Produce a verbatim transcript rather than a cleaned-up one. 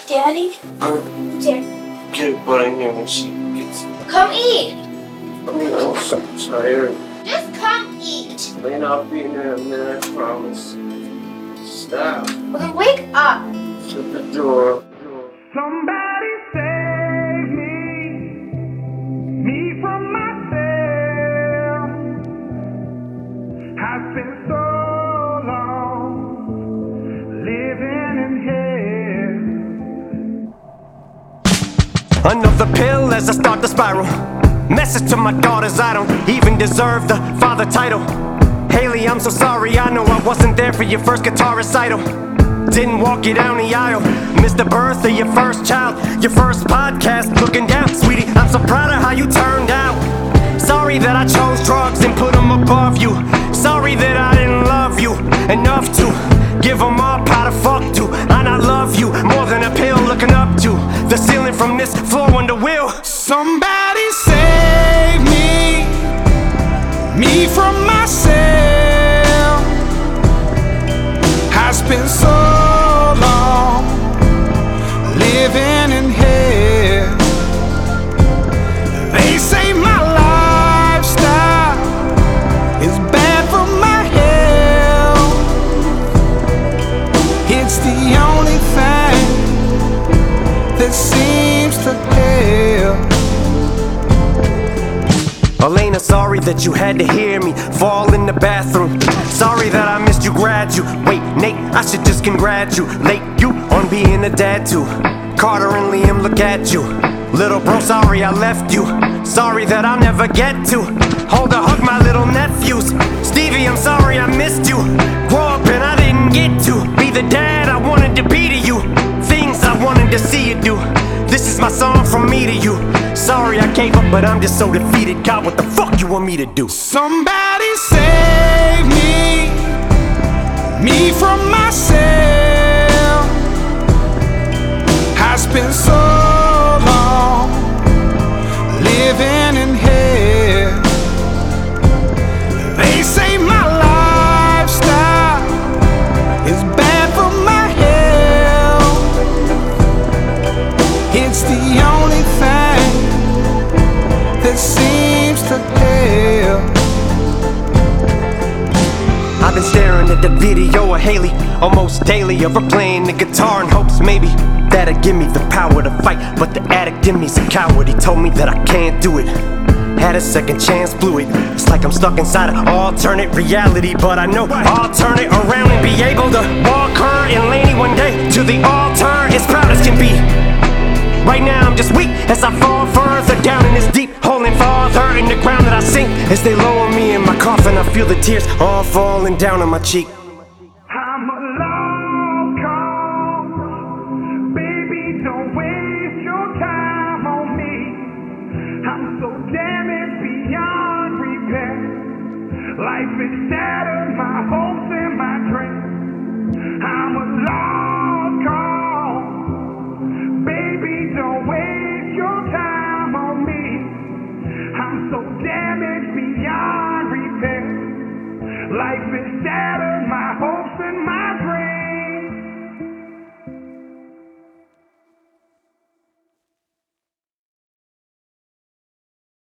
Daddy? Uh, Daddy. get a butt in here when she gets. Come eat. I'm so tired. Just come eat. Lane, I'll be in there in a minute, I promise. Stop. Well, then wake up. Shut the door. Somebody save me, me from myself. I've been so long living in hell. Another pill as I start to spiral. Message to my daughters, I don't even deserve the father title. Haley, I'm so sorry, I know I wasn't there for your first guitar recital. Didn't walk you down the aisle. Missed the birth of your first child. Your first podcast, looking down. Sweetie, I'm so proud of how you turned out. Sorry that I chose drugs and put them above you. Sorry that I didn't love you enough to give them up how to fuck to. And I love you more than a pill looking up to the ceiling from this floor under wheel. Somebody save me, me from myself. I spent so long living in hell. They say my lifestyle is bad for my health. It's the only thing that seems to help. Elena, sorry that you had to hear me fall in the bathroom. Sorry that I missed you graduate. Nate, I should just congratulate you on being a dad too. Carter and Liam, look at you. Little bro, sorry I left you. Sorry that I'll never get to hold or hug my little nephews. Stevie, I'm sorry I missed you. Grow up and I didn't get to be the dad I wanted to be to you. Things I wanted to see you do. This is my song from me to you. Sorry I gave up, but I'm just so defeated. God, what the fuck you want me to do? Somebody save me, me from myself. I spent so long living in hell. They say my lifestyle is bad for my health. It's the only thing that seems to help. I've been staring at the video of Haley almost daily, of her playing the guitar in hopes maybe that'll give me the power to fight. But the addict in me's a coward, he told me that I can't do it. Had a second chance, blew it. It's like I'm stuck inside an alternate reality, but I know I'll turn it around and be able to walk her and Laney one day to the altar as proud as can be. Right now I'm just weak as I fall further down in this deep hole and farther in the ground that I sink. As they lower me in my coffin, I feel the tears all falling down on my cheek. I'm a long call, baby, don't waste your time on me. I'm so damaged beyond repair. Life has shattered my hopes and my dreams. I'm a long call, baby, don't waste your time on me. I'm so damaged beyond repair. Life is shattered.